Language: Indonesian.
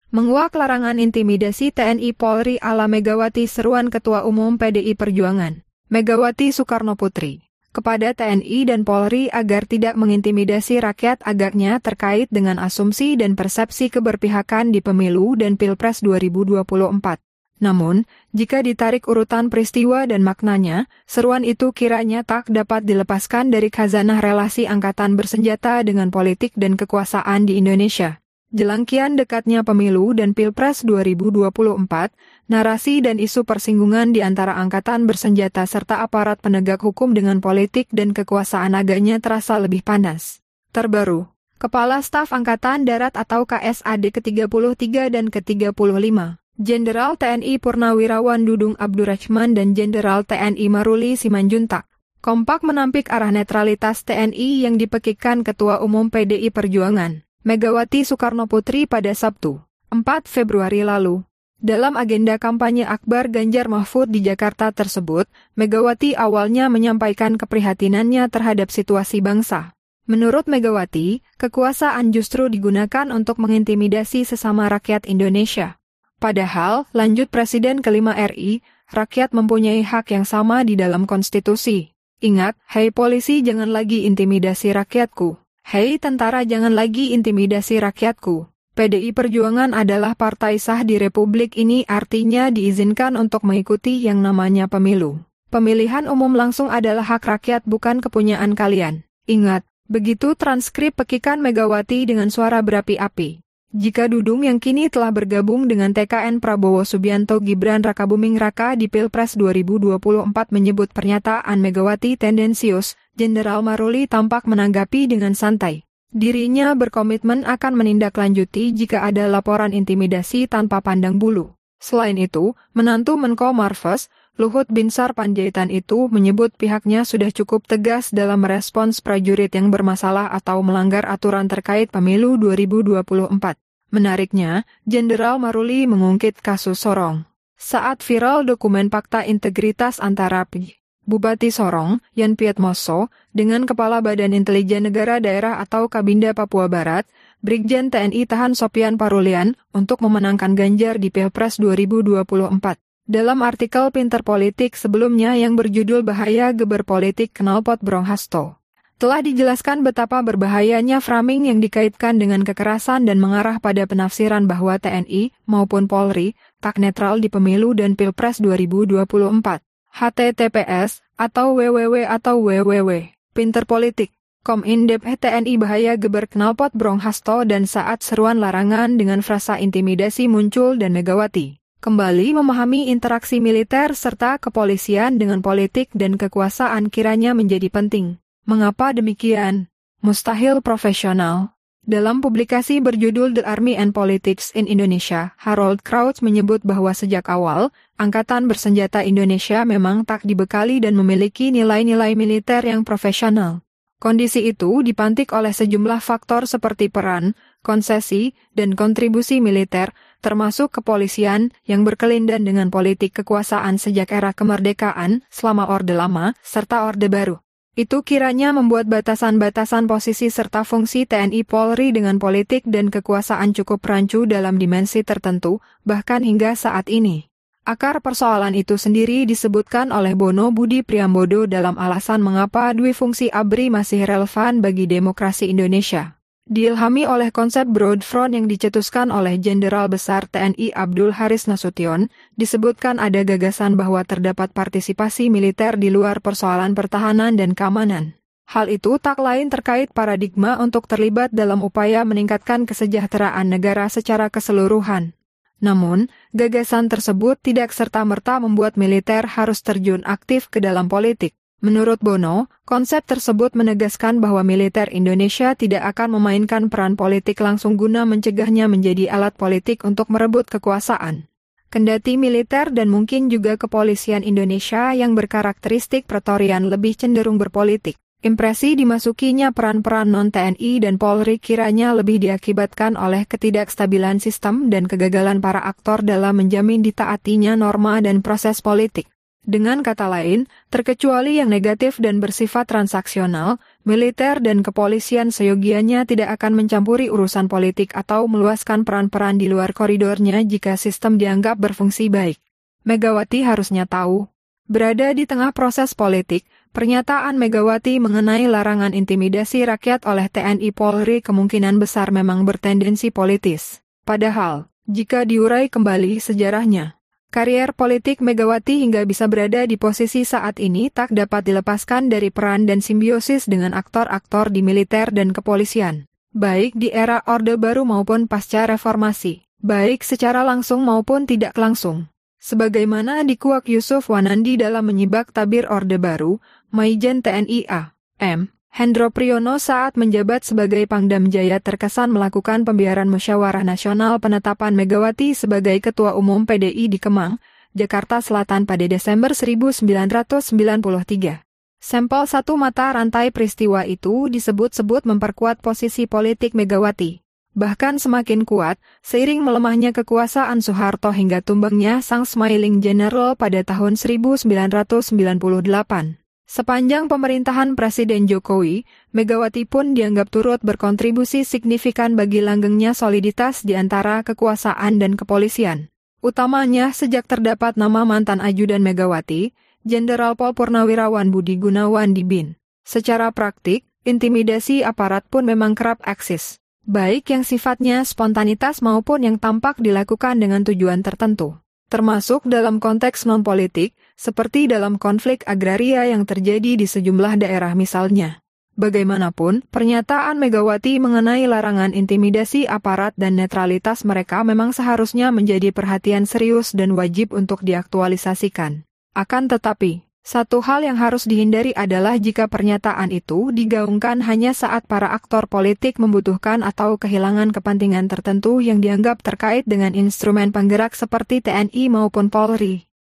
Menguak larangan intimidasi TNI Polri ala Megawati seruan Ketua Umum PDI Perjuangan, Megawati Soekarnoputri, kepada TNI dan Polri agar tidak mengintimidasi rakyat agaknya terkait dengan asumsi dan persepsi keberpihakan di pemilu dan Pilpres 2024. Namun, jika ditarik urutan peristiwa dan maknanya, seruan itu kiranya tak dapat dilepaskan dari khazanah relasi angkatan bersenjata dengan politik dan kekuasaan di Indonesia. Jelangkian dekatnya pemilu dan Pilpres 2024, narasi dan isu persinggungan di antara angkatan bersenjata serta aparat penegak hukum dengan politik dan kekuasaan agaknya terasa lebih panas. Terbaru, Kepala Staf Angkatan Darat atau KSAD ke-33 dan ke-35, Jenderal TNI Purnawirawan Dudung Abdurrahman dan Jenderal TNI Maruli Simanjuntak, kompak menampik arah netralitas TNI yang dipekikkan Ketua Umum PDI Perjuangan, Megawati Soekarnoputri pada Sabtu, 4 Februari lalu. Dalam agenda kampanye akbar Ganjar Mahfud di Jakarta tersebut, Megawati awalnya menyampaikan keprihatinannya terhadap situasi bangsa. Menurut Megawati, kekuasaan justru digunakan untuk mengintimidasi sesama rakyat Indonesia. Padahal, lanjut Presiden kelima RI, rakyat mempunyai hak yang sama di dalam konstitusi. Ingat, hei polisi jangan lagi intimidasi rakyatku. Hei tentara jangan lagi intimidasi rakyatku. PDI Perjuangan adalah partai sah di Republik ini, artinya diizinkan untuk mengikuti yang namanya pemilu. Pemilihan umum langsung adalah hak rakyat bukan kepunyaan kalian. Ingat, begitu transkrip pekikan Megawati dengan suara berapi-api. Jika Dudung yang kini telah bergabung dengan TKN Prabowo Subianto Gibran Rakabuming Raka di Pilpres 2024 menyebut pernyataan Megawati tendensius, Jenderal Maruli tampak menanggapi dengan santai. Dirinya berkomitmen akan menindaklanjuti jika ada laporan intimidasi tanpa pandang bulu. Selain itu, menantu Menko Marves, Luhut Binsar Panjaitan itu menyebut pihaknya sudah cukup tegas dalam merespons prajurit yang bermasalah atau melanggar aturan terkait pemilu 2024. Menariknya, Jenderal Maruli mengungkit kasus Sorong. Saat viral dokumen fakta integritas antara Bupati Sorong, Yan Pietmoso, dengan Kepala Badan Intelijen Negara Daerah atau Kabinda Papua Barat, Brigjen TNI Tahan Sopian Parulian, untuk memenangkan Ganjar di Pilpres 2024. Dalam artikel Pinter Politik sebelumnya yang berjudul Bahaya Geber Politik Knalpot Bronhasto, telah dijelaskan betapa berbahayanya framing yang dikaitkan dengan kekerasan dan mengarah pada penafsiran bahwa TNI maupun Polri tak netral di pemilu dan Pilpres 2024. https www pinterpolitik.com in-depth TNI bahaya geber knalpot Bronhasto dan saat seruan larangan dengan frasa intimidasi muncul dan Megawati kembali memahami interaksi militer serta kepolisian dengan politik dan kekuasaan kiranya menjadi penting. Mengapa demikian? Mustahil profesional. Dalam publikasi berjudul The Army and Politics in Indonesia, Harold Crouch menyebut bahwa sejak awal, Angkatan Bersenjata Indonesia memang tak dibekali dan memiliki nilai-nilai militer yang profesional. Kondisi itu dipantik oleh sejumlah faktor seperti peran, konsesi, dan kontribusi militer, termasuk kepolisian yang berkelindan dengan politik kekuasaan sejak era kemerdekaan, selama Orde Lama, serta Orde Baru. Itu kiranya membuat batasan-batasan posisi serta fungsi TNI Polri dengan politik dan kekuasaan cukup rancu dalam dimensi tertentu, bahkan hingga saat ini. Akar persoalan itu sendiri disebutkan oleh Bono Budi Priambodo dalam alasan mengapa dui fungsi ABRI masih relevan bagi demokrasi Indonesia. Diilhami oleh konsep Broad Front yang dicetuskan oleh Jenderal Besar TNI Abdul Haris Nasution, disebutkan ada gagasan bahwa terdapat partisipasi militer di luar persoalan pertahanan dan keamanan. Hal itu tak lain terkait paradigma untuk terlibat dalam upaya meningkatkan kesejahteraan negara secara keseluruhan. Namun, gagasan tersebut tidak serta-merta membuat militer harus terjun aktif ke dalam politik. Menurut Bono, konsep tersebut menegaskan bahwa militer Indonesia tidak akan memainkan peran politik langsung guna mencegahnya menjadi alat politik untuk merebut kekuasaan. Kendati militer dan mungkin juga kepolisian Indonesia yang berkarakteristik pretorian lebih cenderung berpolitik, impresi dimasukinya peran-peran non-TNI dan Polri kiranya lebih diakibatkan oleh ketidakstabilan sistem dan kegagalan para aktor dalam menjamin ditaatinya norma dan proses politik. Dengan kata lain, terkecuali yang negatif dan bersifat transaksional, Militer dan kepolisian seyogianya tidak akan mencampuri urusan politik atau meluaskan peran-peran di luar koridornya jika sistem dianggap berfungsi baik. Megawati harusnya tahu. Berada di tengah proses politik, pernyataan Megawati mengenai larangan intimidasi rakyat oleh TNI Polri kemungkinan besar memang bertendensi politis. Padahal, jika diurai kembali sejarahnya, karier politik Megawati hingga bisa berada di posisi saat ini tak dapat dilepaskan dari peran dan simbiosis dengan aktor-aktor di militer dan kepolisian, baik di era Orde Baru maupun pasca reformasi, baik secara langsung maupun tidak langsung. Sebagaimana dikuak Yusuf Wanandi dalam menyibak tabir Orde Baru, Maijen TNI A.M. Hendro Priyono saat menjabat sebagai Pangdam Jaya terkesan melakukan pembiaran musyawarah nasional penetapan Megawati sebagai Ketua Umum PDI di Kemang, Jakarta Selatan pada Desember 1993. Sampel satu mata rantai peristiwa itu disebut-sebut memperkuat posisi politik Megawati. Bahkan semakin kuat, seiring melemahnya kekuasaan Soeharto hingga tumbangnya sang Smiling General pada tahun 1998. Sepanjang pemerintahan Presiden Jokowi, Megawati pun dianggap turut berkontribusi signifikan bagi langgengnya soliditas di antara kekuasaan dan kepolisian. Utamanya sejak terdapat nama mantan ajudan Megawati, Jenderal Pol Purnawirawan Budi Gunawan di BIN. Secara praktik, intimidasi aparat pun memang kerap eksis, baik yang sifatnya spontanitas maupun yang tampak dilakukan dengan tujuan tertentu. Termasuk dalam konteks non-politik, seperti dalam konflik agraria yang terjadi di sejumlah daerah misalnya. Bagaimanapun, pernyataan Megawati mengenai larangan intimidasi aparat dan netralitas mereka memang seharusnya menjadi perhatian serius dan wajib untuk diaktualisasikan. Akan tetapi, satu hal yang harus dihindari adalah jika pernyataan itu digaungkan hanya saat para aktor politik membutuhkan atau kehilangan kepentingan tertentu yang dianggap terkait dengan instrumen penggerak seperti TNI maupun Polri.